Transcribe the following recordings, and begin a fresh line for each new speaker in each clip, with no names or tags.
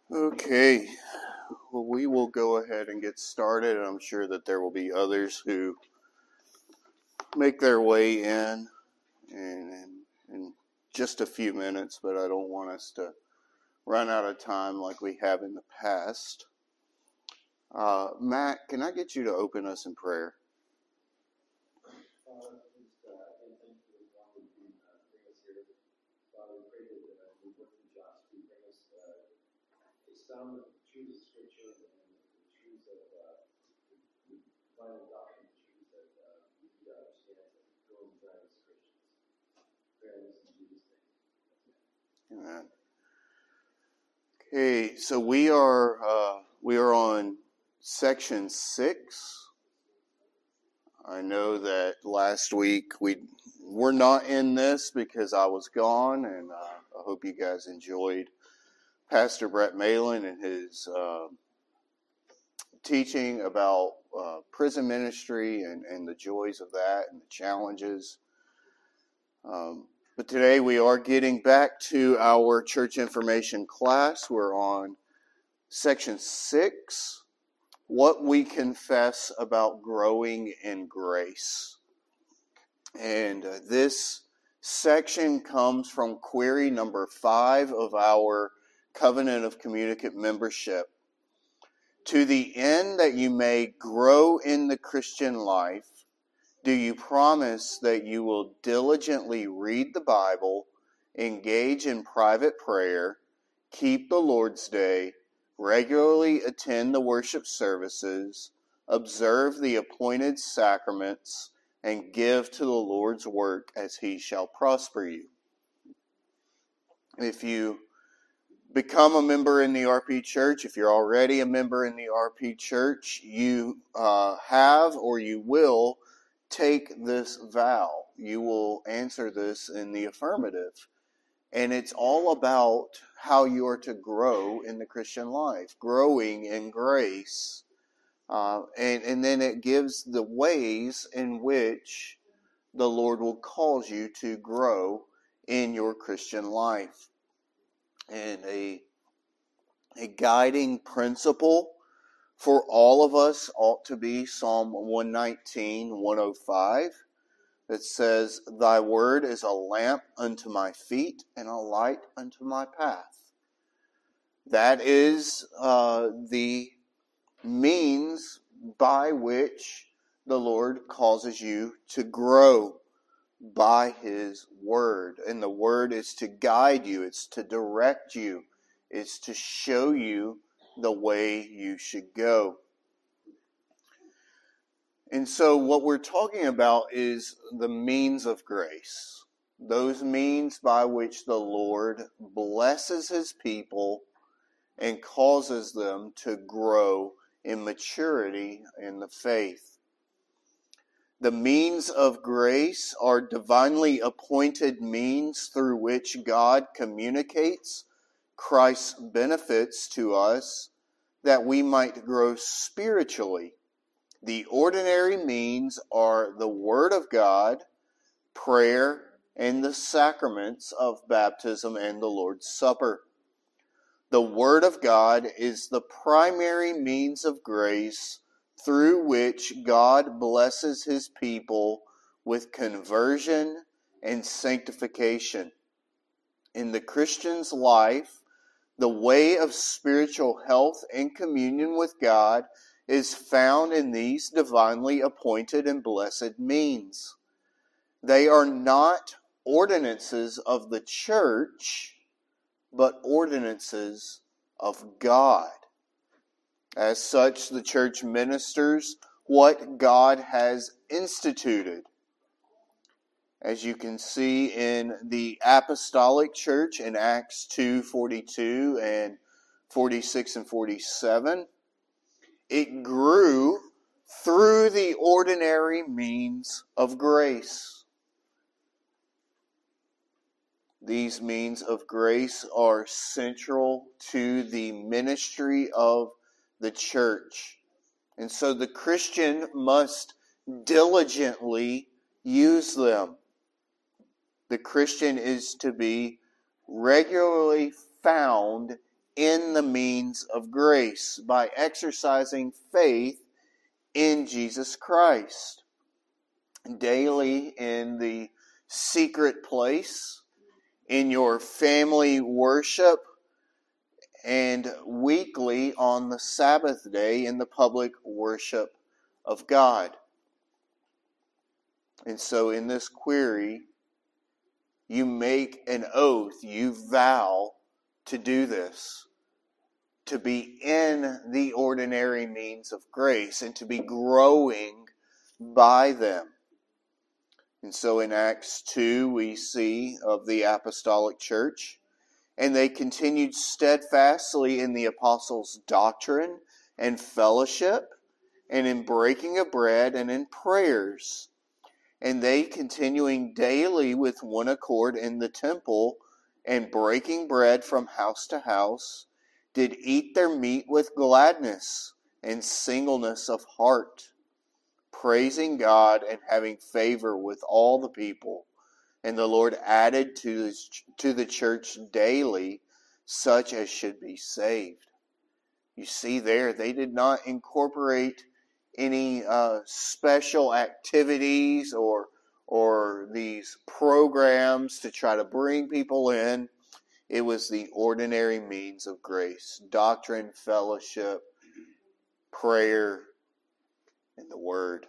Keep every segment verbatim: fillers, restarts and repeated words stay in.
Okay, well, we will go ahead and get started. I'm sure that there will be others who make their way in in, in just a few minutes, but I don't want us to run out of time like we have in the past. Uh, Matt, can I get you to open us in prayer?
Some truth of Scripture and the truth of uh, the final doctrine, the truth that uh, we need to understand as growing drive as Christians. Pray this in Jesus' name.
Amen. Okay, so we are uh, we are on section six. I know that last week we were not in this because I was gone, and uh, I hope you guys enjoyed Pastor Brett Malin and his uh, teaching about uh, prison ministry and, and the joys of that and the challenges. Um, but today we are getting back to our church information class. We're on section six, what we confess about growing in grace. And uh, this section comes from query number five of our Covenant of Communicant Membership. To the end that you may grow in the Christian life, do you promise that you will diligently read the Bible, engage in private prayer, keep the Lord's Day, regularly attend the worship services, observe the appointed sacraments, and give to the Lord's work as he shall prosper you? If you become a member in the R P Church, if you're already a member in the R P Church, you uh, have or you will take this vow. You will answer this in the affirmative. And it's all about how you are to grow in the Christian life, growing in grace. Uh, and, and then it gives the ways in which the Lord will cause you to grow in your Christian life. And a, a guiding principle for all of us ought to be Psalm one nineteen, one oh five, that says, "Thy word is a lamp unto my feet and a light unto my path." That is uh, the means by which the Lord causes you to grow, by his word. And the word is to guide you, it's to direct you, it's to show you the way you should go. And so what we're talking about is the means of grace. Those means by which the Lord blesses his people and causes them to grow in maturity in the faith. The means of grace are divinely appointed means through which God communicates Christ's benefits to us that we might grow spiritually. The ordinary means are the Word of God, prayer, and the sacraments of baptism and the Lord's Supper. The Word of God is the primary means of grace through which God blesses his people with conversion and sanctification. In the Christian's life, the way of spiritual health and communion with God is found in these divinely appointed and blessed means. They are not ordinances of the church, but ordinances of God. As such, the church ministers what God has instituted. As you can see in the apostolic church in Acts two forty-two and forty-six and forty-seven, it grew through the ordinary means of grace. These means of grace are central to the ministry of the church. And so the Christian must diligently use them. The Christian is to be regularly found in the means of grace by exercising faith in Jesus Christ. Daily in the secret place, in your family worship, and weekly on the Sabbath day in the public worship of God. And so in this query, you make an oath, you vow to do this, to be in the ordinary means of grace and to be growing by them. And so in Acts two, we see of the apostolic church, and they continued steadfastly in the apostles' doctrine and fellowship, and in breaking of bread and in prayers. And they continuing daily with one accord in the temple, and breaking bread from house to house, did eat their meat with gladness and singleness of heart, praising God and having favor with all the people. And the Lord added to, his, to the church daily such as should be saved. You see there, they did not incorporate any uh, special activities or or these programs to try to bring people in. It was the ordinary means of grace: doctrine, fellowship, prayer, and the Word.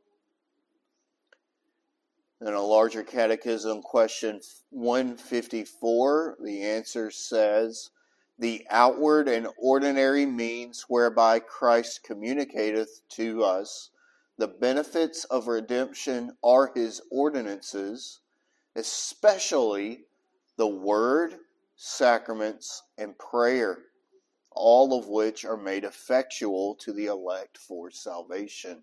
In a larger catechism, question one fifty-four, the answer says, the outward and ordinary means whereby Christ communicateth to us the benefits of redemption are his ordinances, especially the word, sacraments, and prayer, all of which are made effectual to the elect for salvation.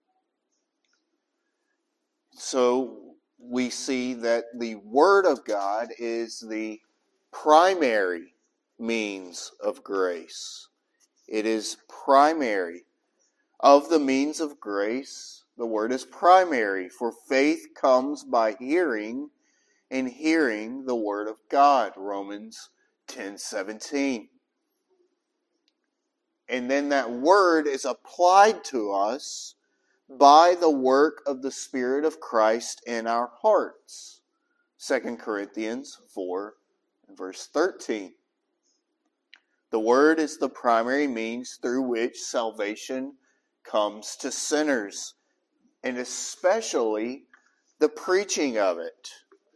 So we see that the Word of God is the primary means of grace. It is primary. Of the means of grace, the Word is primary, for faith comes by hearing, and hearing the Word of God, Romans ten seventeen. And then that Word is applied to us by the work of the Spirit of Christ in our hearts, Second Corinthians four, verse thirteen. The Word is the primary means through which salvation comes to sinners, and especially the preaching of it.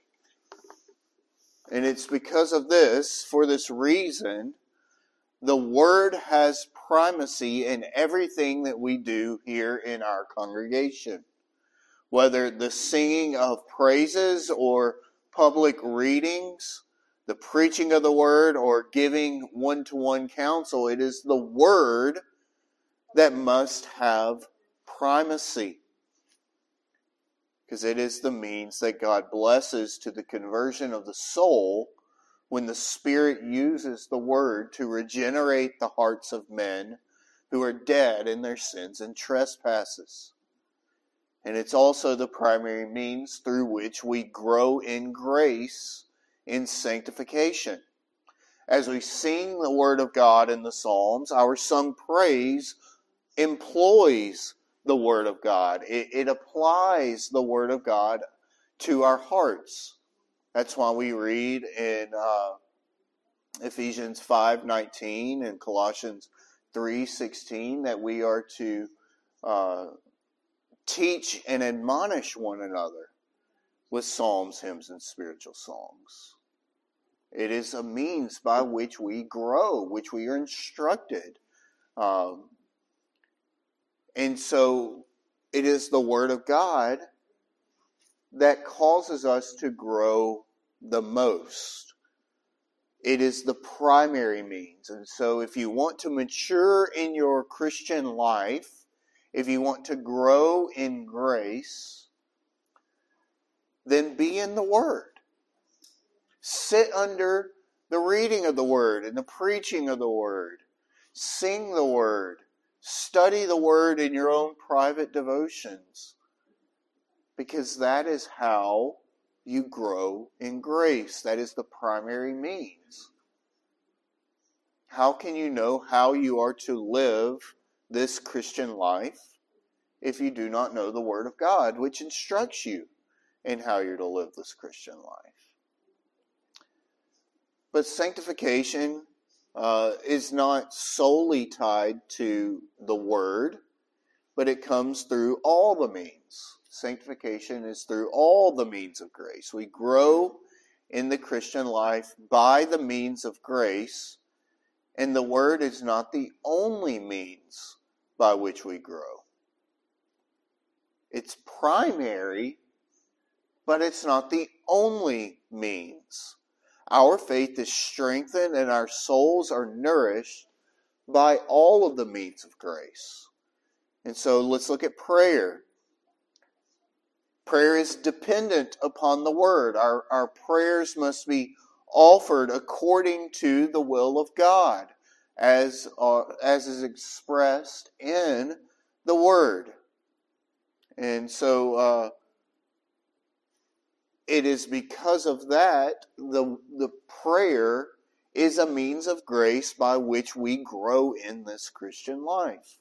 And it's because of this, for this reason, the Word has primacy in everything that we do here in our congregation. Whether the singing of praises or public readings, the preaching of the Word, or giving one-to-one counsel, it is the Word that must have primacy. Because it is the means that God blesses to the conversion of the soul when the Spirit uses the Word to regenerate the hearts of men who are dead in their sins and trespasses. And it's also the primary means through which we grow in grace in sanctification. As we sing the Word of God in the Psalms, our sung praise employs the Word of God. It, it applies the Word of God to our hearts. That's why we read in uh, Ephesians five nineteen and Colossians three sixteen that we are to uh, teach and admonish one another with psalms, hymns, and spiritual songs. It is a means by which we grow, which we are instructed. Um, and so it is the Word of God that causes us to grow the most. It is the primary means. And so if you want to mature in your Christian life, if you want to grow in grace, then be in the Word. Sit under the reading of the Word and the preaching of the Word. Sing the Word. Study the Word in your own private devotions. Because that is how you grow in grace. That is the primary means. how can you know how you are to live this Christian life if you do not know the Word of God, which instructs you in how you're to live this Christian life? But sanctification uh, is not solely tied to the Word, but it comes through all the means. Sanctification is through all the means of grace. We grow in the Christian life by the means of grace, and the Word is not the only means by which we grow. It's primary, but it's not the only means. Our faith is strengthened and our souls are nourished by all of the means of grace. And so let's look at prayer. Prayer is dependent upon the Word. Our, our prayers must be offered according to the will of God, as, uh, as is expressed in the Word. And so uh, it is because of that, the, the prayer is a means of grace by which we grow in this Christian life.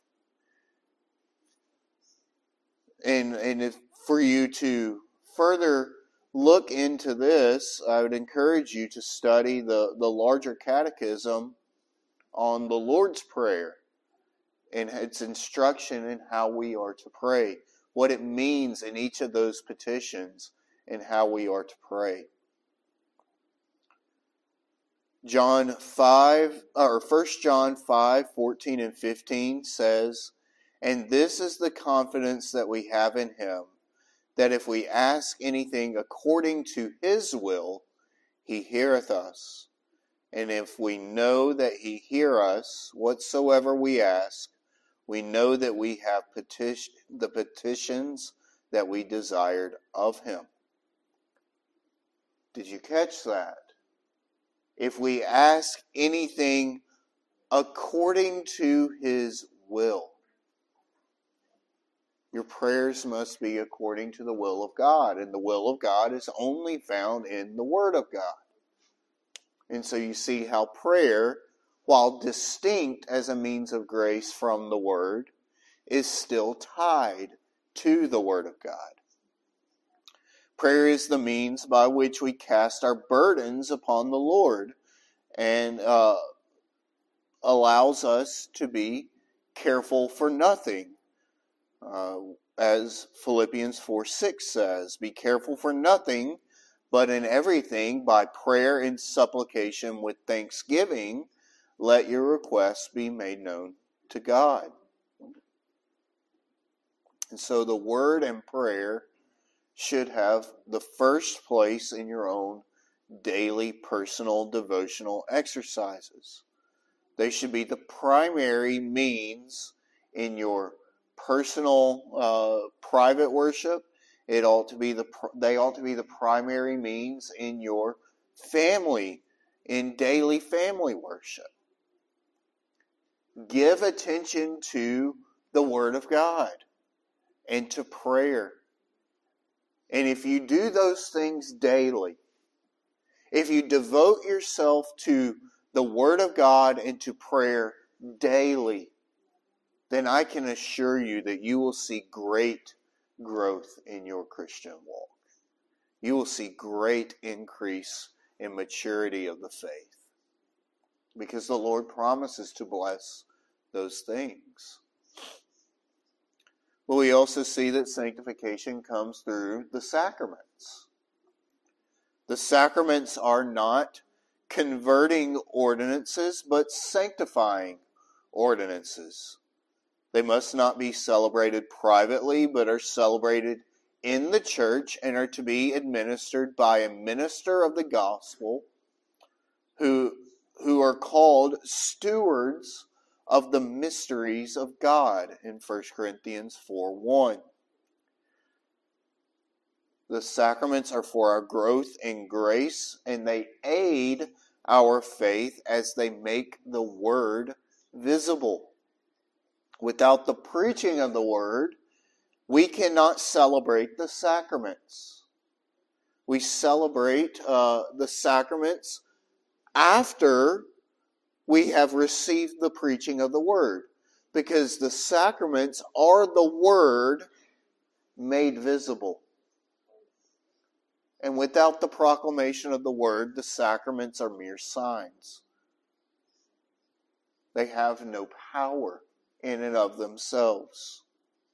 And, and if for you to further look into this, I would encourage you to study the, the larger catechism on the Lord's Prayer and its instruction in how we are to pray, what it means in each of those petitions, and how we are to pray. John five, or First John five, fourteen and fifteen says, "And this is the confidence that we have in Him, that if we ask anything according to His will, He heareth us. And if we know that He hear us, whatsoever we ask, we know that we have petition, the petitions that we desired of Him." Did you catch that? If we ask anything according to His will. Your prayers must be according to the will of God, and the will of God is only found in the Word of God. And so you see how prayer, while distinct as a means of grace from the Word, is still tied to the Word of God. Prayer is the means by which we cast our burdens upon the Lord and uh, allows us to be careful for nothing. Uh, as Philippians four six says, "Be careful for nothing, but in everything, by prayer and supplication with thanksgiving, let your requests be made known to God." And so the Word and prayer should have the first place in your own daily personal devotional exercises. They should be the primary means in your personal uh, private worship. It ought to be the they ought to be the primary means in your family, in daily family worship. Give attention to the Word of God and to prayer. And if you do those things daily, if you devote yourself to the Word of God and to prayer daily, then I can assure you that you will see great growth in your Christian walk. You will see great increase in maturity of the faith, because the Lord promises to bless those things. But we also see that sanctification comes through the sacraments. The sacraments are not converting ordinances, but sanctifying ordinances. They must not be celebrated privately, but are celebrated in the church and are to be administered by a minister of the gospel who, who are called stewards of the mysteries of God in First Corinthians four one. The sacraments are for our growth in grace, and they aid our faith as they make the Word visible. Without the preaching of the Word, we cannot celebrate the sacraments. We celebrate uh, the sacraments after we have received the preaching of the word, because the sacraments are the word made visible. And without the proclamation of the word, the sacraments are mere signs. They have no power in and of themselves.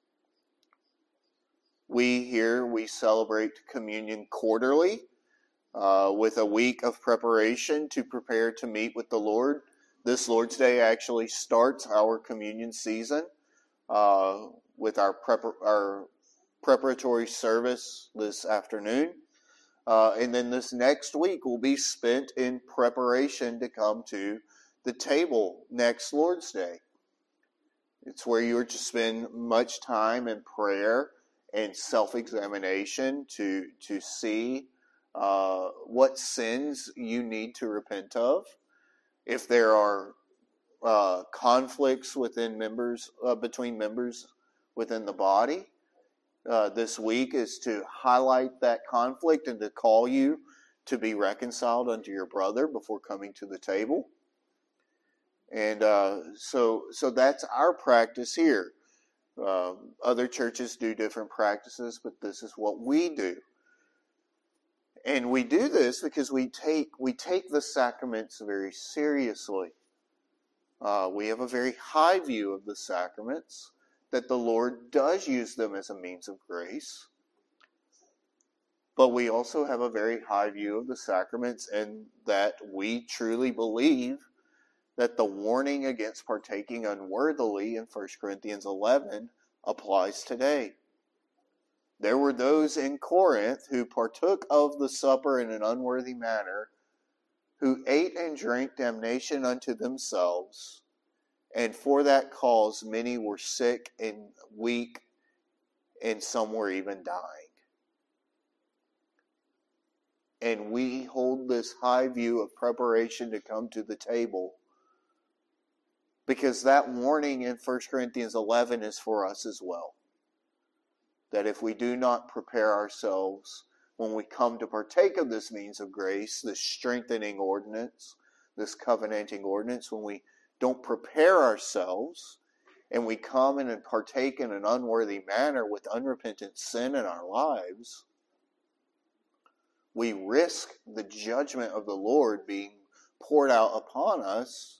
We here, we celebrate communion quarterly uh, with a week of preparation to prepare to meet with the Lord. This Lord's Day actually starts our communion season uh, with our, prepar- our preparatory service this afternoon. Uh, and then this next week will be spent in preparation to come to the table next Lord's Day. It's where you're to spend much time in prayer and self-examination to, to see uh, what sins you need to repent of. If there are uh, conflicts within members, uh, between members within the body, uh, this week is to highlight that conflict and to call you to be reconciled unto your brother before coming to the table. And uh, so, so that's our practice here. Uh, other churches do different practices, but this is what we do. And we do this because we take we take the sacraments very seriously. Uh, we have a very high view of the sacraments, that the Lord does use them as a means of grace. But we also have a very high view of the sacraments, and that we truly believe that the warning against partaking unworthily in First Corinthians eleven applies today. There were those in Corinth who partook of the supper in an unworthy manner, who ate and drank damnation unto themselves, and for that cause many were sick and weak, and some were even dying. And we hold this high view of preparation to come to the table, because that warning in First Corinthians eleven is for us as well. That if we do not prepare ourselves when we come to partake of this means of grace, this strengthening ordinance, this covenanting ordinance, when we don't prepare ourselves and we come in and partake in an unworthy manner with unrepentant sin in our lives, we risk the judgment of the Lord being poured out upon us.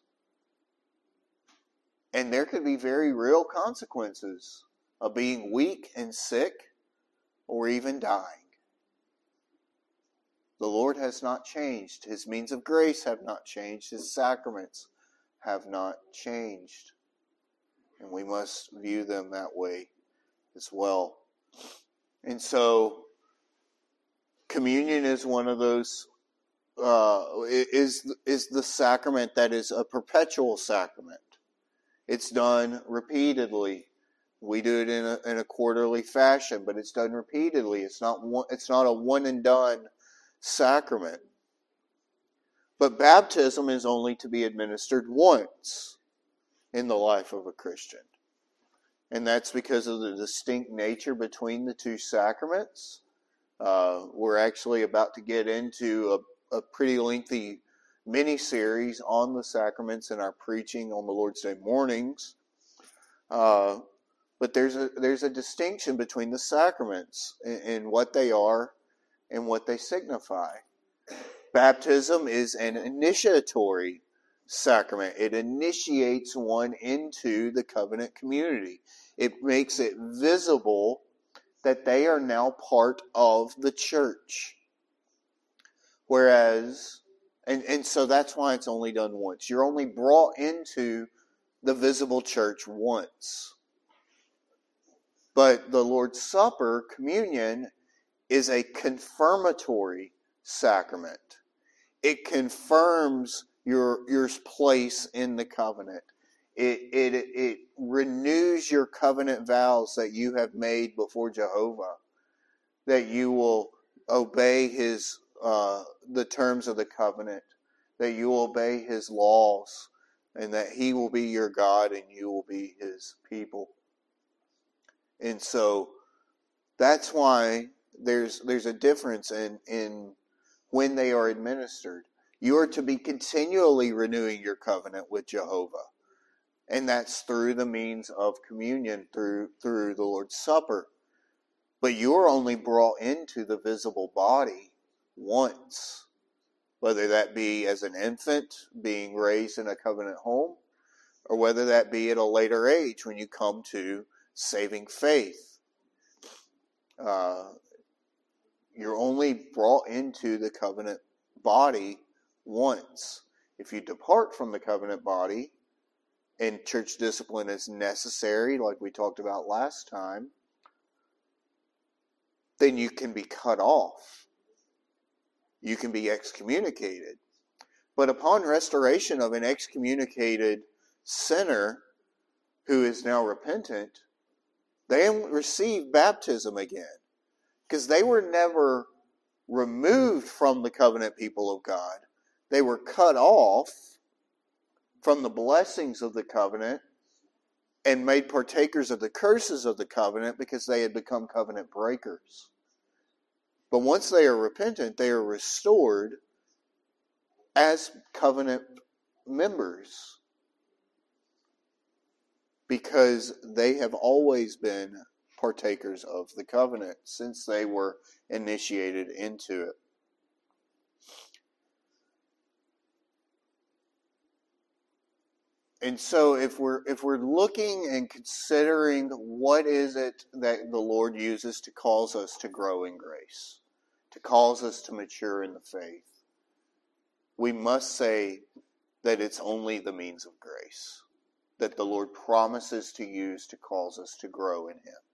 And there could be very real consequences of being weak and sick, or even dying. The Lord has not changed. His means of grace have not changed. His sacraments have not changed. And we must view them that way as well. And so, communion is one of those, uh, is, is the sacrament that is a perpetual sacrament. It's done repeatedly. We do it in a, in a quarterly fashion, but it's done repeatedly. It's not one, it's not a one and done sacrament. But baptism is only to be administered once in the life of a Christian. And that's because of the distinct nature between the two sacraments. Uh, we're actually about to get into a, a pretty lengthy mini-series on the sacraments in our preaching on the Lord's Day mornings. Uh, but there's a there's a distinction between the sacraments in, in what they are and what they signify. Baptism is an initiatory sacrament. It initiates one into the covenant community. It makes it visible that they are now part of the church. Whereas, and, and so that's why it's only done once. You're only brought into the visible church once. But the Lord's Supper, communion, is a confirmatory sacrament. It confirms your, your place in the covenant. It, it, it renews your covenant vows that you have made before Jehovah, that you will obey his uh, the terms of the covenant, that you will obey his laws, and that he will be your God and you will be his people. And so that's why there's there's a difference in, in when they are administered. You are to be continually renewing your covenant with Jehovah. And that's through the means of communion, through, through the Lord's Supper. But you're only brought into the visible body once. Whether that be as an infant being raised in a covenant home, or whether that be at a later age when you come to saving faith. Uh, you're only brought into the covenant body once. If you depart from the covenant body, and church discipline is necessary, like we talked about last time, then you can be cut off. You can be excommunicated. But upon restoration of an excommunicated sinner who is now repentant, they receive baptism again. Because they were never removed from the covenant people of God. They were cut off from the blessings of the covenant and made partakers of the curses of the covenant because they had become covenant breakers. But once they are repentant, they are restored as covenant members because they have always been partakers of the covenant since they were initiated into it. And so if we're if we're looking and considering what is it that the Lord uses to cause us to grow in grace, to cause us to mature in the faith, we must say that it's only the means of grace that the Lord promises to use to cause us to grow in Him.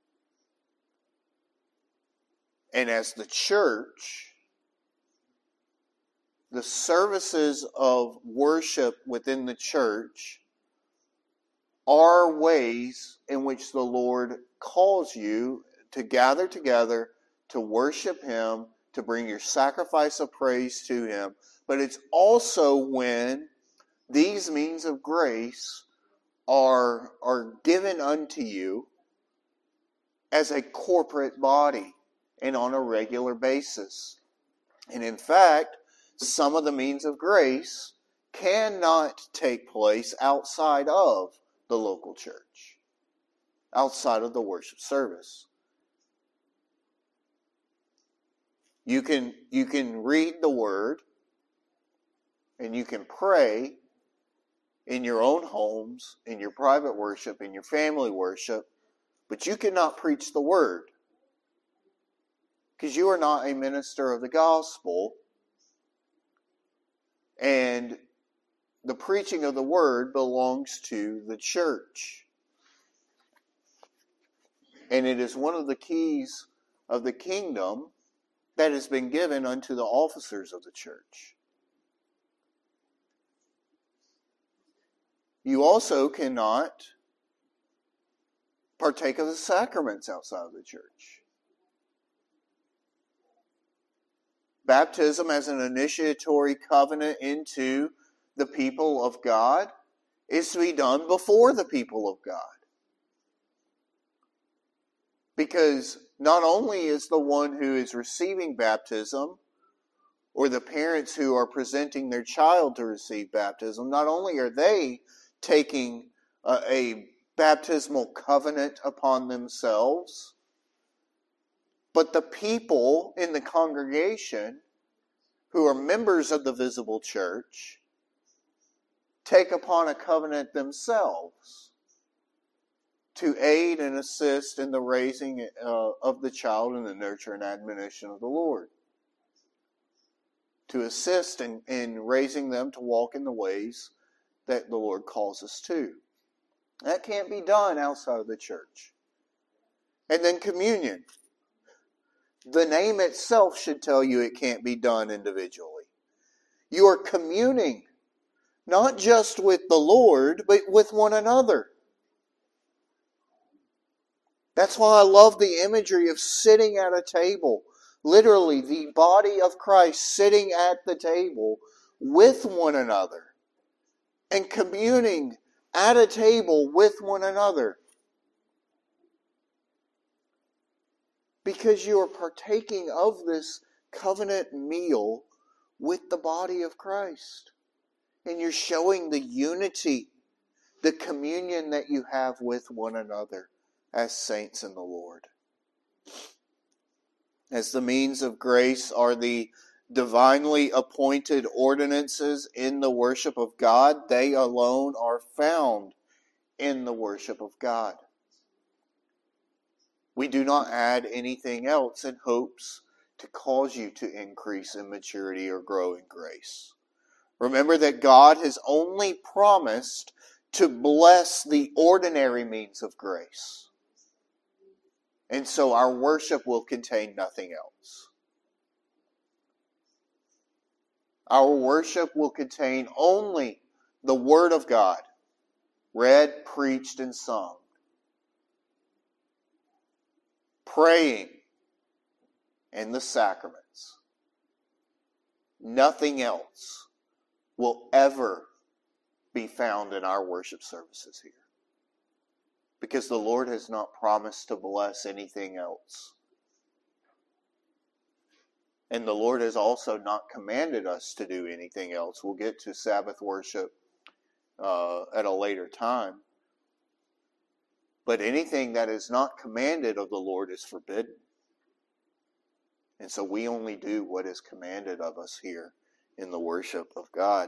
And as the church, the services of worship within the church are ways in which the Lord calls you to gather together, to worship Him, to bring your sacrifice of praise to Him. But it's also when these means of grace are, are given unto you as a corporate body and on a regular basis. And in fact, some of the means of grace cannot take place outside of the local church, outside of the worship service. You can, you can read the Word and you can pray in your own homes, in your private worship, in your family worship, but you cannot preach the Word because you are not a minister of the gospel, and the preaching of the Word belongs to the church. And it is one of the keys of the kingdom that has been given unto the officers of the church. You also cannot partake of the sacraments outside of the church. Baptism as an initiatory covenant into the people of God is to be done before the people of God. Because not only is the one who is receiving baptism, or the parents who are presenting their child to receive baptism, not only are they taking a, a baptismal covenant upon themselves, but the people in the congregation who are members of the visible church take upon a covenant themselves to aid and assist in the raising uh, of the child in the nurture and admonition of the Lord. To assist in, in raising them to walk in the ways that the Lord calls us to. That can't be done outside of the church. And then communion. The name itself should tell you it can't be done individually. You are communing, not just with the Lord, but with one another. That's why I love the imagery of sitting at a table. Literally, the body of Christ sitting at the table with one another. And communing at a table with one another. Because you are partaking of this covenant meal with the body of Christ. And you're showing the unity, the communion that you have with one another as saints in the Lord. As the means of grace are the divinely appointed ordinances in the worship of God, they alone are found in the worship of God. We do not add anything else in hopes to cause you to increase in maturity or grow in grace. Remember that God has only promised to bless the ordinary means of grace. And so our worship will contain nothing else. Our worship will contain only the Word of God, read, preached, and sung. Praying and the sacraments. Nothing else will ever be found in our worship services here. Because the Lord has not promised to bless anything else. And the Lord has also not commanded us to do anything else. We'll get to Sabbath worship uh, at a later time. But anything that is not commanded of the Lord is forbidden. And so we only do what is commanded of us here in the worship of God.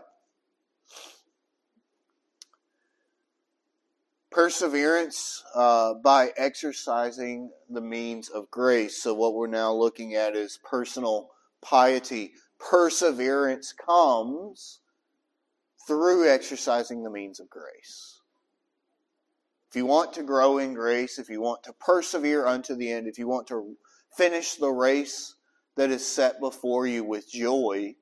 Perseverance uh, by exercising the means of grace. So what we're now looking at is personal piety. Perseverance comes through exercising the means of grace. If you want to grow in grace, if you want to persevere unto the end, if you want to finish the race that is set before you with joy,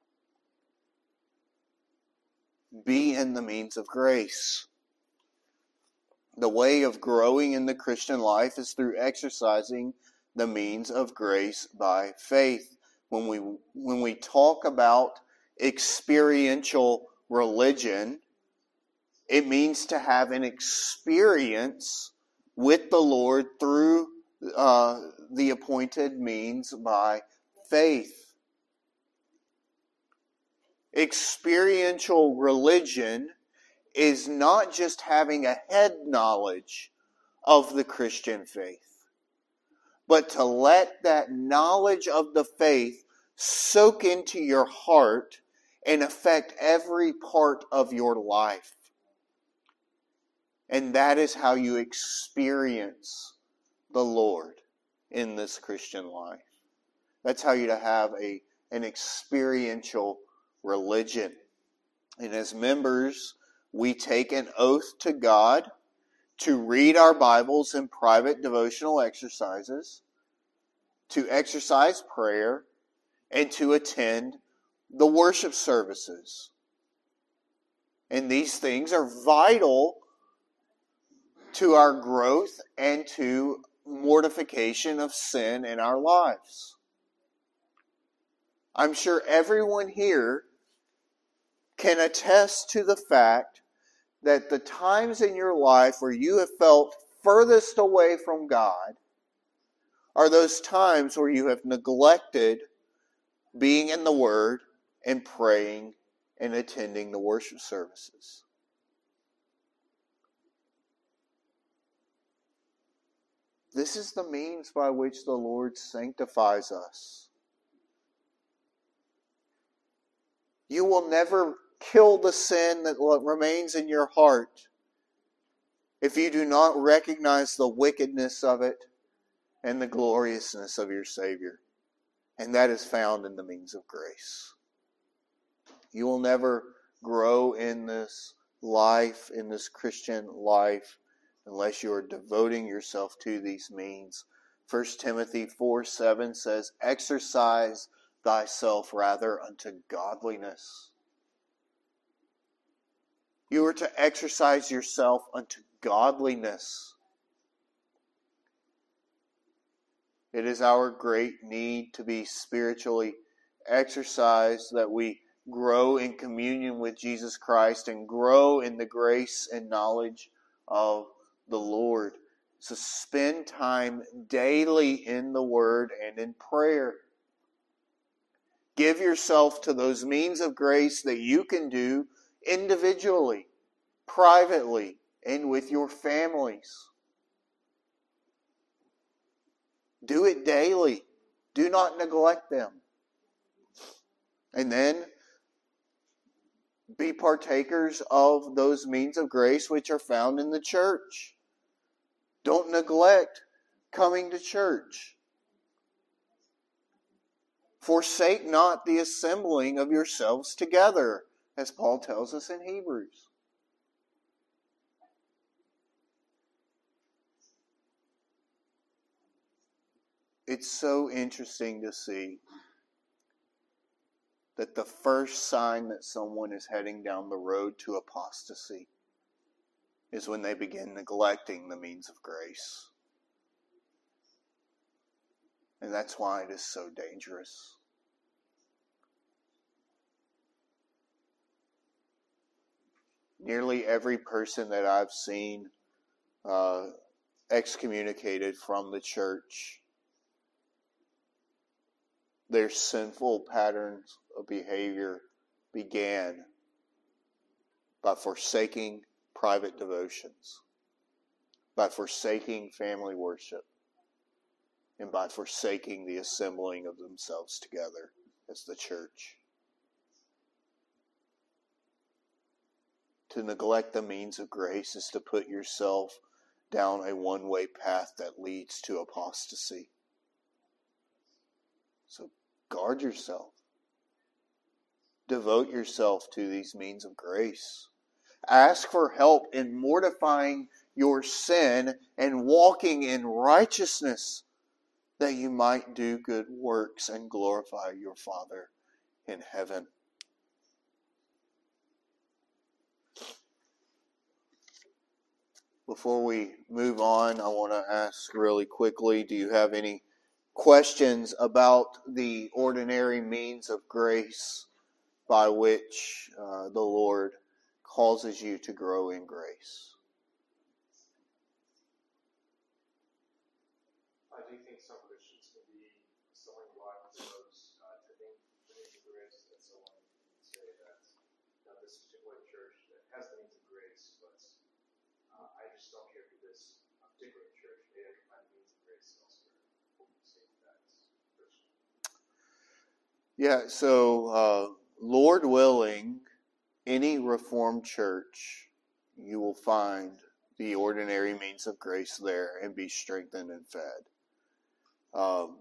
be in the means of grace. The way of growing in the Christian life is through exercising the means of grace by faith. When we when we talk about experiential religion, it means to have an experience with the Lord through uh, the appointed means by faith. Experiential religion is not just having a head knowledge of the Christian faith, but to let that knowledge of the faith soak into your heart and affect every part of your life. And that is how you experience the Lord in this Christian life. That's how you to have a, an experiential religion. And as members, we take an oath to God to read our Bibles in private devotional exercises, to exercise prayer, and to attend the worship services. And these things are vital to our growth and to mortification of sin in our lives. I'm sure everyone here can attest to the fact that the times in your life where you have felt furthest away from God are those times where you have neglected being in the Word and praying and attending the worship services. This is the means by which the Lord sanctifies us. You will never kill the sin that remains in your heart if you do not recognize the wickedness of it and the gloriousness of your Savior. And that is found in the means of grace. You will never grow in this life, in this Christian life, unless you are devoting yourself to these means. First Timothy four seven says, exercise thyself rather unto godliness. You are to exercise yourself unto godliness. It is our great need to be spiritually exercised, that we grow in communion with Jesus Christ and grow in the grace and knowledge of the Lord. So spend time daily in the Word and in prayer. Give yourself to those means of grace that you can do individually, privately, and with your families. Do it daily. Do not neglect them. And then be partakers of those means of grace which are found in the church. Don't neglect coming to church. Forsake not the assembling of yourselves together, as Paul tells us in Hebrews. It's so interesting to see that the first sign that someone is heading down the road to apostasy is when they begin neglecting the means of grace. And that's why it is so dangerous. Nearly every person that I've seen uh, excommunicated from the church, their sinful patterns of behavior began by forsaking private devotions, by forsaking family worship, and by forsaking the assembling of themselves together as the church. To neglect the means of grace is to put yourself down a one-way path that leads to apostasy. So guard yourself. Devote yourself to these means of grace. Ask for help in mortifying your sin and walking in righteousness, that you might do good works and glorify your Father in heaven. Before we move on, I want to ask really quickly, do you have any questions about the ordinary means of grace by which uh, the Lord causes you to grow in grace?
I do think some Christians can be stumbling block towards uh, to think the means of grace, that someone can say that you know, this particular church that has the means of grace, but uh, I just don't care for this particular church. Maybe I can find the means of grace elsewhere. What would you say to that Christian?
Yeah, so uh, Lord willing, any Reformed church, you will find the ordinary means of grace there and be strengthened and fed. Um,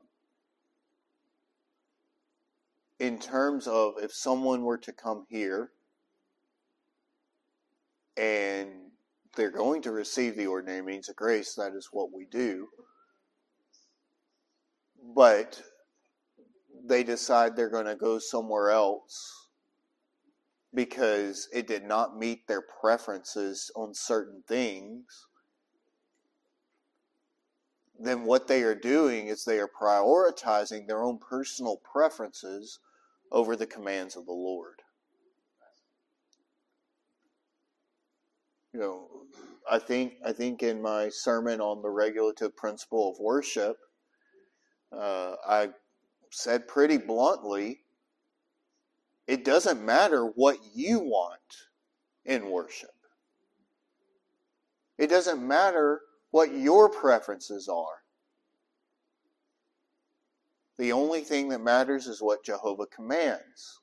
in terms of if someone were to come here and they're going to receive the ordinary means of grace, that is what we do. But they decide they're going to go somewhere else because it did not meet their preferences on certain things, then what they are doing is they are prioritizing their own personal preferences over the commands of the Lord. You know, I think I think in my sermon on the regulative principle of worship, uh, I said pretty bluntly, it doesn't matter what you want in worship. It doesn't matter what your preferences are. The only thing that matters is what Jehovah commands.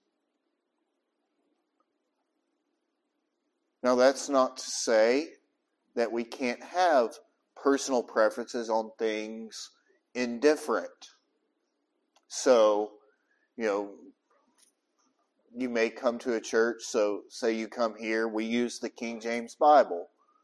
Now, that's not to say that we can't have personal preferences on things indifferent. So, you know, you may come to a church, so say you come here, we use the King James Bible.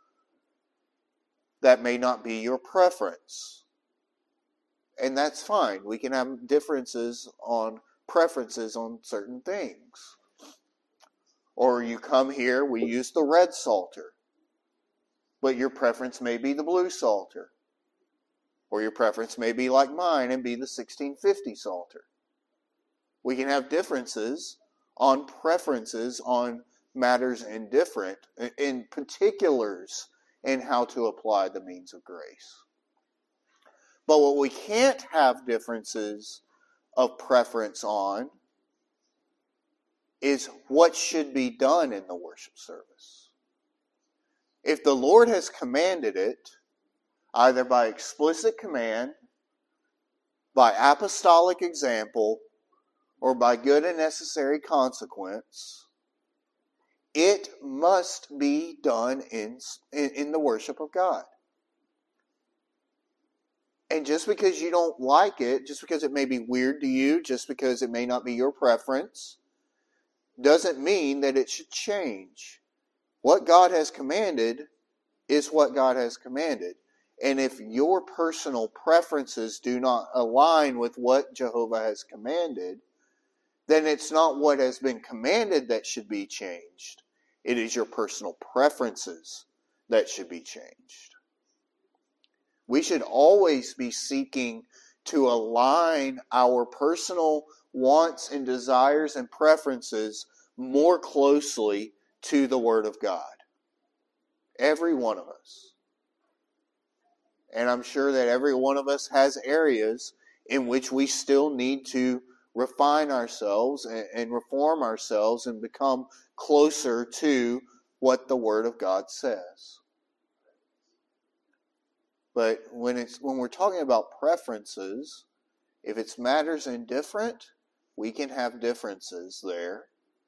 That may not be your preference. And that's fine. We can have differences on preferences on certain things. Or you come here, we use the red Psalter. But your preference may be the blue Psalter. Or your preference may be like mine and be the sixteen fifty Psalter. We can have differences on preferences on matters indifferent, in particulars in how to apply the means of grace. But what we can't have differences of preference on is what should be done in the worship service. If the Lord has commanded it, either by explicit command, by apostolic example, or by good and necessary consequence, it must be done in, in, in the worship of God. And just because you don't like it, just because it may be weird to you, just because it may not be your preference, doesn't mean that it should change. What God has commanded is what God has commanded. And if your personal preferences do not align with what Jehovah has commanded, then it's not what has been commanded that should be changed. It is your personal preferences that should be changed. We should always be seeking to align our personal wants and desires and preferences more closely to the Word of God. Every one of us. And I'm sure that every one of us has areas in which we still need to refine ourselves and, and reform ourselves and become closer to what the Word of God says. But when it's when we're talking about preferences, if it's matters indifferent, we can have differences there.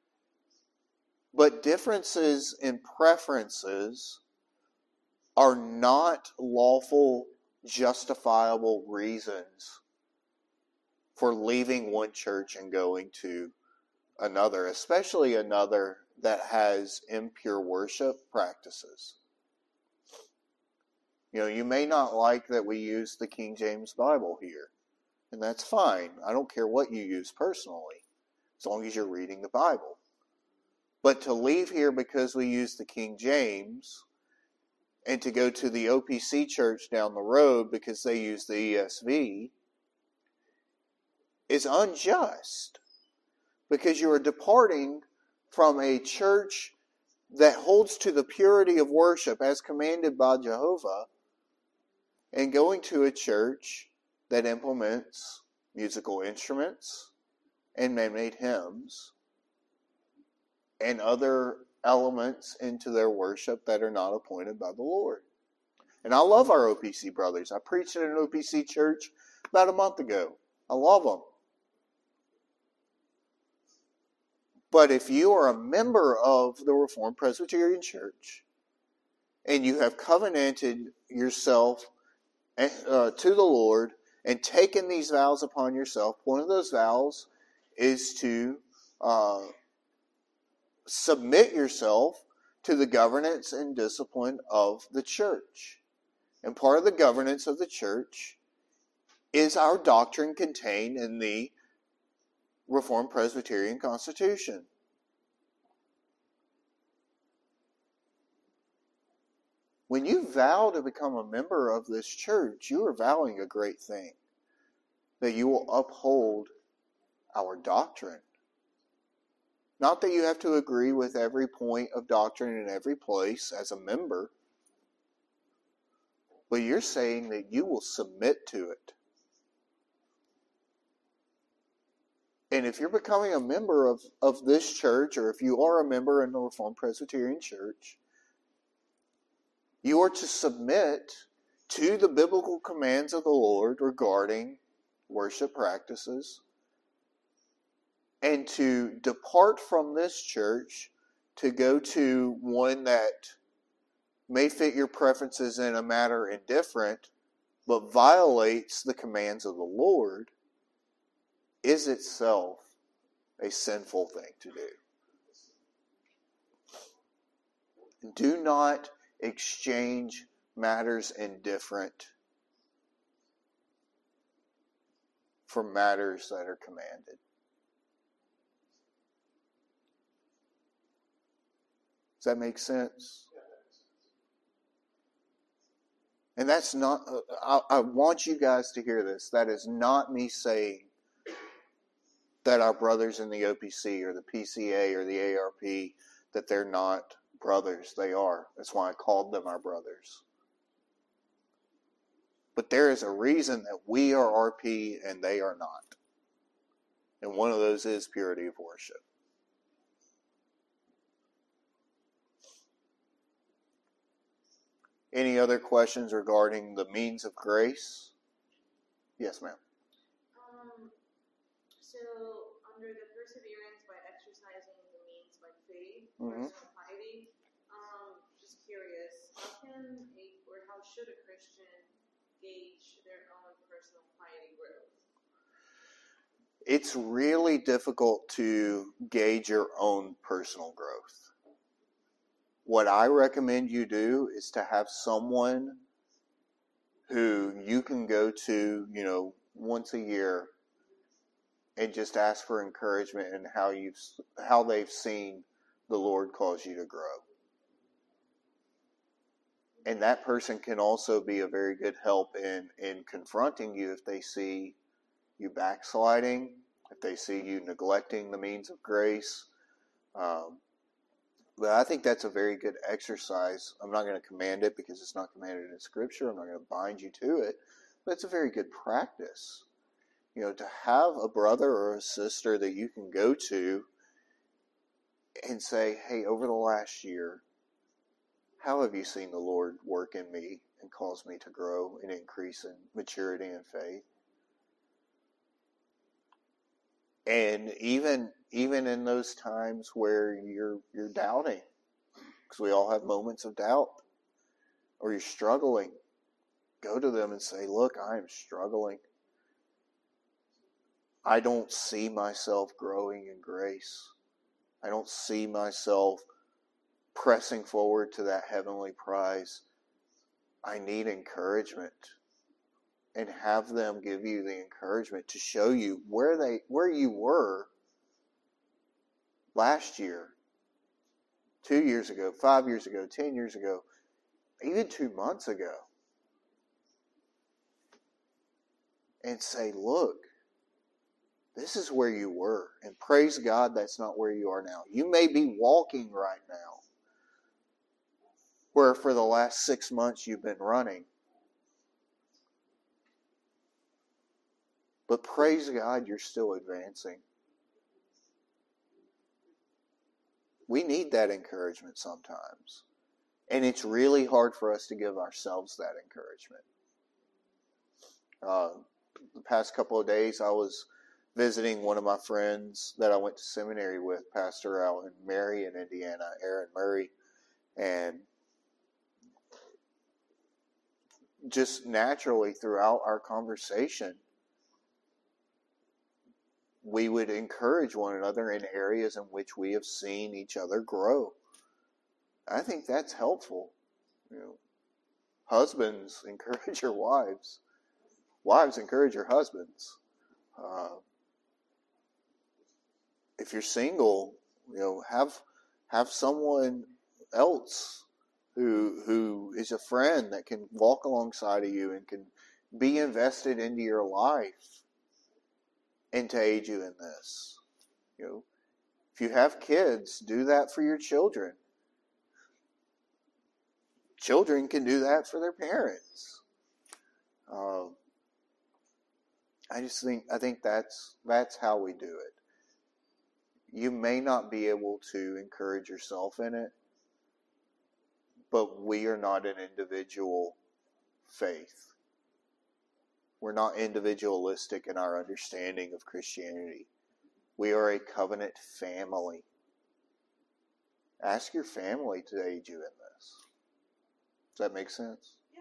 But differences in preferences are not lawful, justifiable reasons for leaving one church and going to another, especially another that has impure worship practices. You know, you may not like that we use the King James Bible here, and that's fine. I don't care what you use personally, as long as you're reading the Bible. But to leave here because we use the King James, and to go to the O P C church down the road because they use the E S V, is unjust. Because you are departing from a church that holds to the purity of worship as commanded by Jehovah, and going to a church that implements musical instruments and man-made hymns and other elements into their worship that are not appointed by the Lord. And I love our O P C brothers. I preached at an O P C church about a month ago. I love them. But if you are a member of the Reformed Presbyterian Church and you have covenanted yourself uh, to the Lord and taken these vows upon yourself, one of those vows is to uh, submit yourself to the governance and discipline of the church. And part of the governance of the church is our doctrine contained in the Reformed Presbyterian Constitution. When you vow to become a member of this church, you are vowing a great thing. That you will uphold our doctrine. Not that you have to agree with every point of doctrine in every place as a member, but you're saying that you will submit to it. And if you're becoming a member of, of this church, or if you are a member in the Reformed Presbyterian Church, you are to submit to the biblical commands of the Lord regarding worship practices, and to depart from this church to go to one that may fit your preferences in a matter indifferent, but violates the commands of the Lord, is itself a sinful thing to do. Do not exchange matters indifferent for matters that are commanded. Does that make sense? And that's not, I, I want you guys to hear this. That is not me saying that our brothers in the O P C or the P C A or the A R P, that they're not brothers. They are. That's why I called them our brothers. But there is a reason that we are R P and they are not. And one of those is purity of worship. Any other questions regarding the means of grace? Yes, ma'am.
Um, so, under the perseverance by exercising the means by faith,
Mhm.
personal piety, um, just curious, how can a, or how should a Christian gauge their own personal piety growth?
It's really difficult to gauge your own personal growth. What I recommend you do is to have someone who you can go to, you know, once a year and just ask for encouragement in how you've how they've seen the Lord cause you to grow. And that person can also be a very good help in, in confronting you if they see you backsliding, if they see you neglecting the means of grace. Um, but I think that's a very good exercise. I'm not going to command it because it's not commanded in Scripture. I'm not going to bind you to it. But it's a very good practice. You know, to have a brother or a sister that you can go to and say, hey, over the last year, how have you seen the Lord work in me and cause me to grow and increase in maturity and faith? And even even in those times where you're you're doubting, because we all have moments of doubt, or you're struggling, go to them and say, look, I am struggling. I don't see myself growing in grace. I don't see myself pressing forward to that heavenly prize. I need encouragement. And have them give you the encouragement to show you where they where you were last year, two years ago, five years ago, ten years ago, even two months ago. And say, look, this is where you were. And praise God, that's not where you are now. You may be walking right now where for the last six months you've been running. But praise God, you're still advancing. We need that encouragement sometimes. And it's really hard for us to give ourselves that encouragement. Uh, the past couple of days, I was visiting one of my friends that I went to seminary with, pastor out in Marion, Indiana, Aaron Murray. And just naturally throughout our conversation, we would encourage one another in areas in which we have seen each other grow. I think that's helpful. You know, husbands, encourage your wives. Wives, encourage your husbands. Uh, if you're single, you know, have have someone else who who is a friend that can walk alongside of you and can be invested into your life and to aid you in this. You know, if you have kids, do that for your children. Children can do that for their parents. Uh, I just think I think that's that's how we do it. You may not be able to encourage yourself in it, but we are not an individual faith. We're not individualistic in our understanding of Christianity. We are a covenant family. Ask your family to aid you in this. Does that make sense?
Yeah.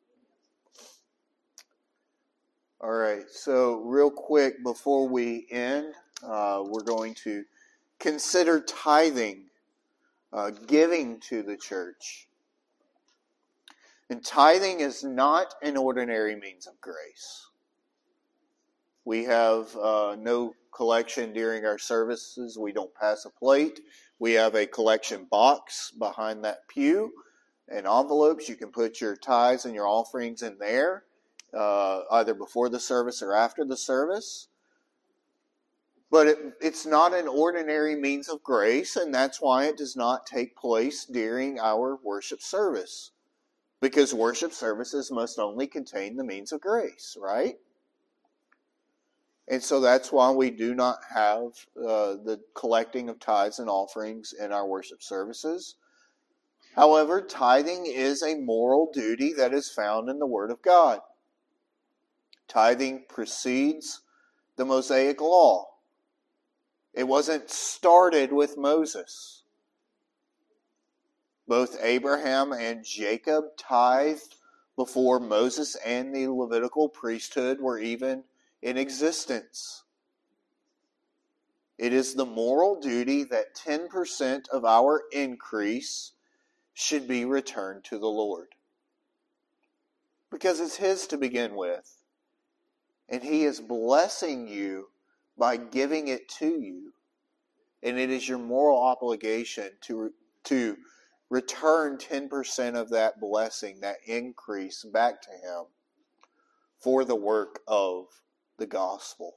All right, so real quick before we end, uh, we're going to consider tithing, uh, giving to the church. And tithing is not an ordinary means of grace. We have uh, no collection during our services. We don't pass a plate. We have a collection box behind that pew and envelopes. You can put your tithes and your offerings in there, uh, either before the service or after the service. But it, it's not an ordinary means of grace, and that's why it does not take place during our worship service. Because worship services must only contain the means of grace, right? And so that's why we do not have uh, the collecting of tithes and offerings in our worship services. However, tithing is a moral duty that is found in the Word of God. Tithing precedes the Mosaic Law. It wasn't started with Moses. Both Abraham and Jacob tithed before Moses and the Levitical priesthood were even in existence. It is the moral duty that ten percent of our increase should be returned to the Lord. Because it's His to begin with. And He is blessing you by giving it to you. And it is your moral obligation to, to return ten percent of that blessing, that increase, back to Him for the work of the gospel.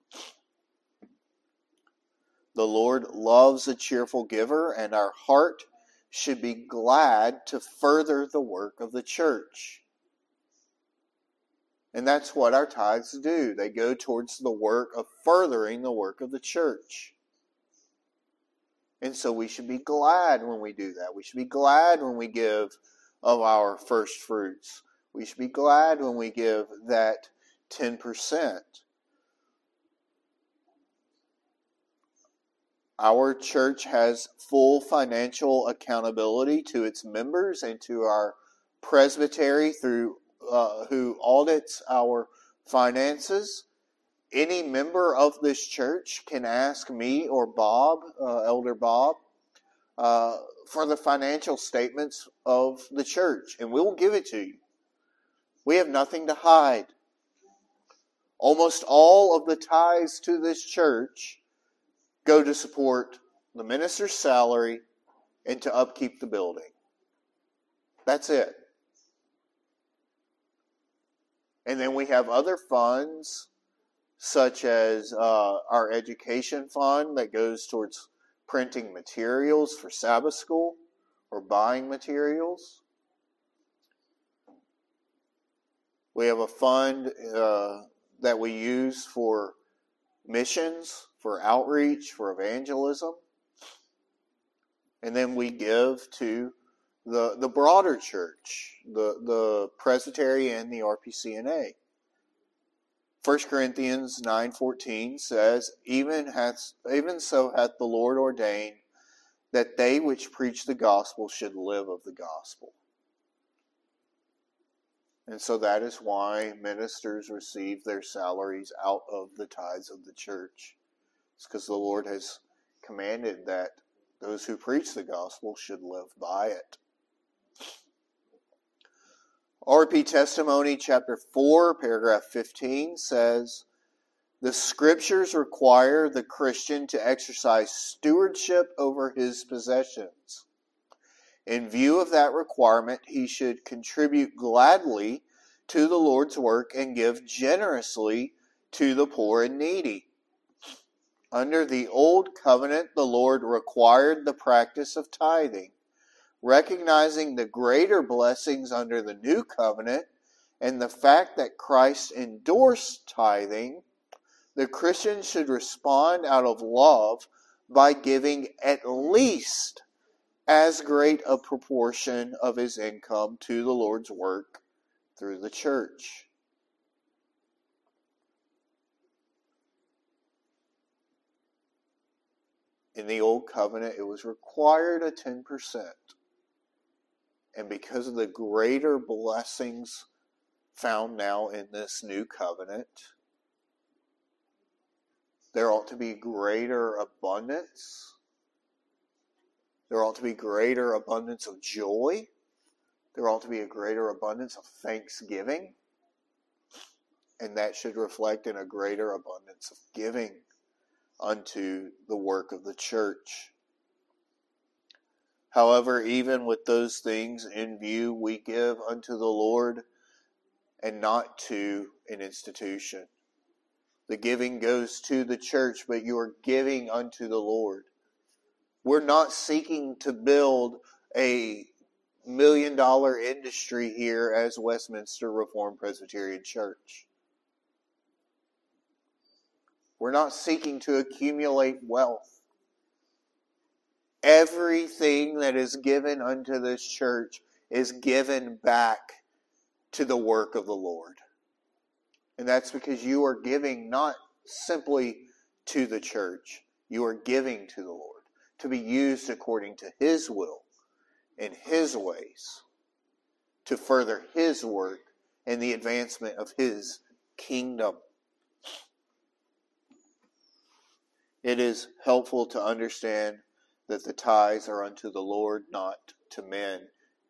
The Lord loves a cheerful giver, and our heart should be glad to further the work of the church. And that's what our tithes do. They go towards the work of furthering the work of the church. And so we should be glad when we do that. We should be glad when we give of our first fruits. We should be glad when we give that ten percent. Our church has full financial accountability to its members and to our presbytery through uh, who audits our finances. Any member of this church can ask me or Bob, uh, Elder Bob, uh, for the financial statements of the church, and we will give it to you. We have nothing to hide. Almost all of the tithes to this church go to support the minister's salary and to upkeep the building. That's it. And then we have other funds, such as uh, our education fund that goes towards printing materials for Sabbath school or buying materials. We have a fund uh, that we use for missions, for outreach, for evangelism. And then we give to the, the broader church, the, the presbytery and the R P C N A. First Corinthians nine fourteen says, even, hath, even so hath the Lord ordained that they which preach the gospel should live of the gospel. And so that is why ministers receive their salaries out of the tithes of the church. It's because the Lord has commanded that those who preach the gospel should live by it. R P Testimony chapter four, paragraph fifteen says, the scriptures require the Christian to exercise stewardship over his possessions. In view of that requirement, he should contribute gladly to the Lord's work and give generously to the poor and needy. Under the old covenant, the Lord required the practice of tithing. Recognizing the greater blessings under the new covenant and the fact that Christ endorsed tithing, the Christian should respond out of love by giving at least as great a proportion of his income to the Lord's work through the church. In the old covenant, it was required a ten percent. And because of the greater blessings found now in this new covenant, there ought to be greater abundance. There ought to be greater abundance of joy. There ought to be a greater abundance of thanksgiving. And that should reflect in a greater abundance of giving unto the work of the church. However, even with those things in view, we give unto the Lord and not to an institution. The giving goes to the church, but you are giving unto the Lord. We're not seeking to build a million dollar industry here as Westminster Reformed Presbyterian Church. We're not seeking to accumulate wealth. Everything that is given unto this church is given back to the work of the Lord. And that's because you are giving not simply to the church. You are giving to the Lord to be used according to His will and His ways to further His work and the advancement of His kingdom. It is helpful to understand that the tithes are unto the Lord, not to men.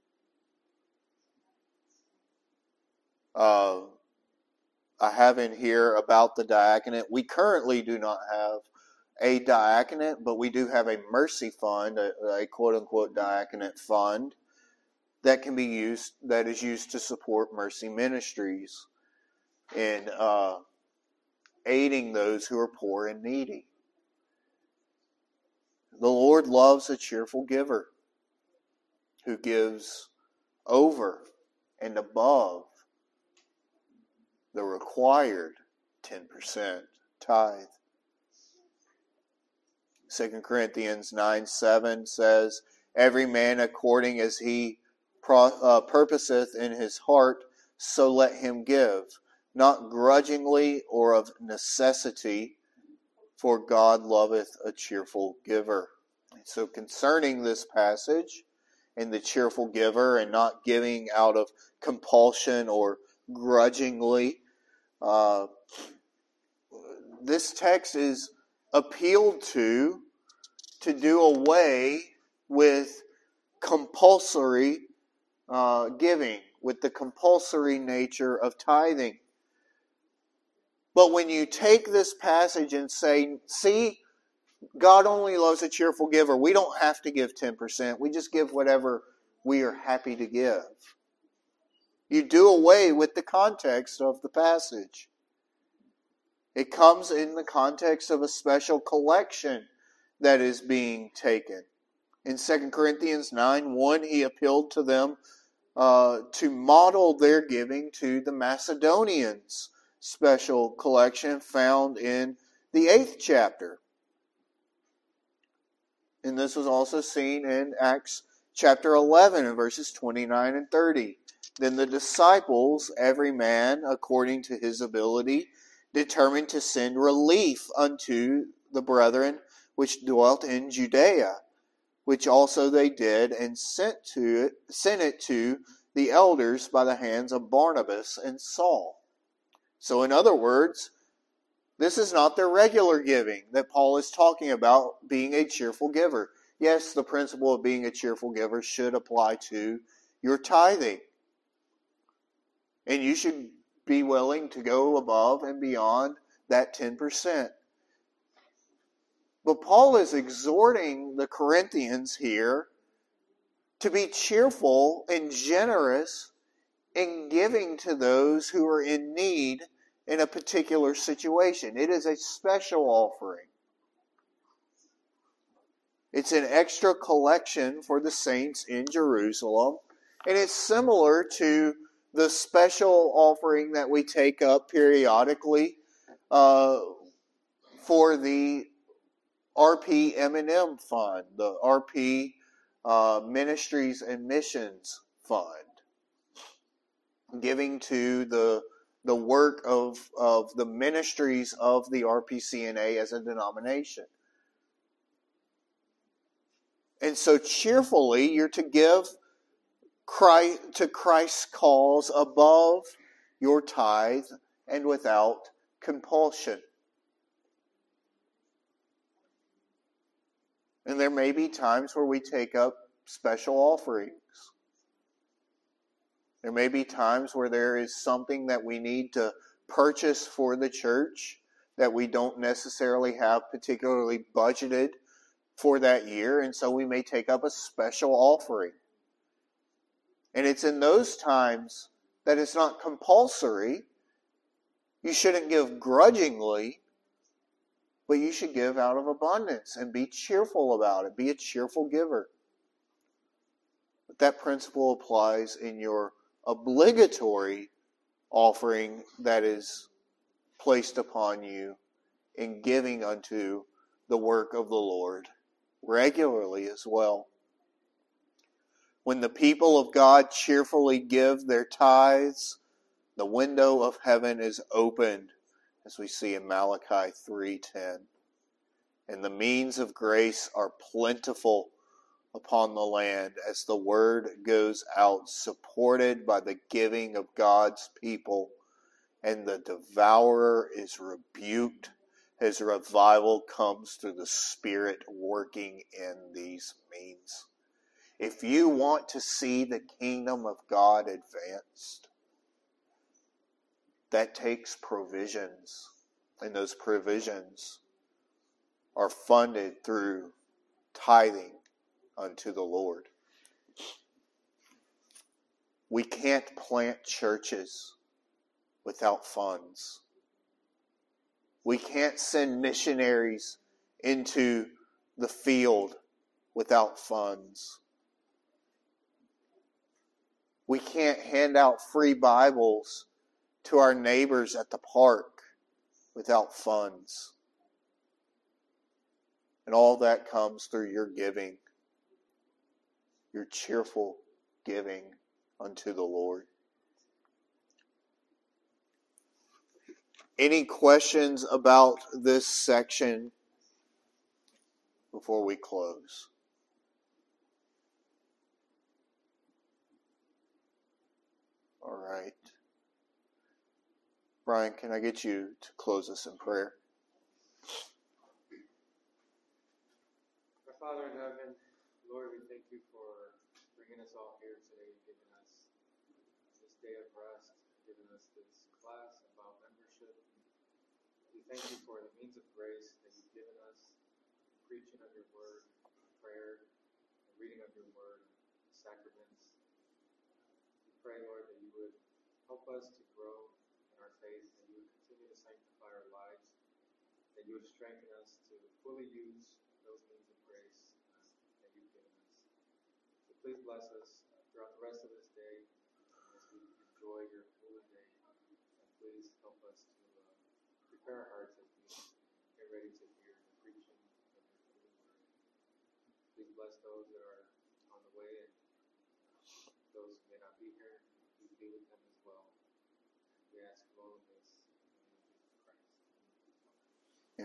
Uh, I have in here about the diaconate. We currently do not have a diaconate, but we do have a mercy fund, a, a quote-unquote diaconate fund that can be used, that is used to support mercy ministries in uh, aiding those who are poor and needy. The Lord loves a cheerful giver who gives over and above the required ten percent tithe. Second Corinthians nine seven says, every man according as he pro, uh, purposeth in his heart, so let him give, not grudgingly or of necessity, for God loveth a cheerful giver. And so concerning this passage and the cheerful giver and not giving out of compulsion or grudgingly, uh, this text is appealed to to do away with compulsory uh, giving, with the compulsory nature of tithing. But when you take this passage and say, see, God only loves a cheerful giver. We don't have to give ten percent. We just give whatever we are happy to give. You do away with the context of the passage. It comes in the context of a special collection that is being taken. In Second Corinthians nine one, he appealed to them uh, to model their giving to the Macedonians. Special collection found in the eighth chapter. And this was also seen in Acts chapter eleven and verses twenty-nine and thirty. Then the disciples, every man according to his ability, determined to send relief unto the brethren which dwelt in Judea, which also they did, and sent to it, sent it to the elders by the hands of Barnabas and Saul. So in other words, this is not their regular giving that Paul is talking about, being a cheerful giver. Yes, the principle of being a cheerful giver should apply to your tithing. And you should be willing to go above and beyond that ten percent. But Paul is exhorting the Corinthians here to be cheerful and generous in giving to those who are in need in a particular situation. It is a special offering. It's an extra collection for the saints in Jerusalem. And it's similar to the special offering that we take up periodically uh, for the R P M and M Fund, the R P uh, Ministries and Missions Fund, giving to the the work of, of the ministries of the R P C N A as a denomination. And so cheerfully, you're to give Christ, to Christ's cause above your tithe and without compulsion. And there may be times where we take up special offerings. There may be times where there is something that we need to purchase for the church that we don't necessarily have particularly budgeted for that year, and so we may take up a special offering. And it's in those times that it's not compulsory. You shouldn't give grudgingly, but you should give out of abundance and be cheerful about it. Be a cheerful giver. But that principle applies in your obligatory offering that is placed upon you in giving unto the work of the Lord regularly as well. When the people of God cheerfully give their tithes, the window of heaven is opened, as we see in Malachi three ten. And the means of grace are plentiful upon the land as the word goes out, supported by the giving of God's people, and the devourer is rebuked as revival comes through the Spirit working in these means. If you want to see the kingdom of God advanced, that takes provisions, and those provisions are funded through tithing unto the Lord. We can't plant churches without funds. We can't send missionaries into the field without funds. We can't hand out free Bibles to our neighbors at the park without funds. And all that comes through your giving, your cheerful giving unto the Lord. Any questions about this section before we close? All right. Brian, can I get you to close us in prayer?
Our Father in heaven, Lord, we thank you for bringing us all here today, giving us this day of rest, giving us this class about membership. We thank you for the means of grace that you've given us, preaching of your word, prayer, the reading of your word, sacraments. We pray, Lord, that you would help us to grow in our faith, that you would continue to sanctify our lives, that you would strengthen us to fully use those means of grace uh, that you've given us. So please bless us uh, throughout the rest of this day as we enjoy your holy day. And please help us to uh, prepare our hearts as we get ready to hear the preaching of your holy word. Please bless those that are on the way and uh, those who may not be here. Please be with them as well. We ask, Lord,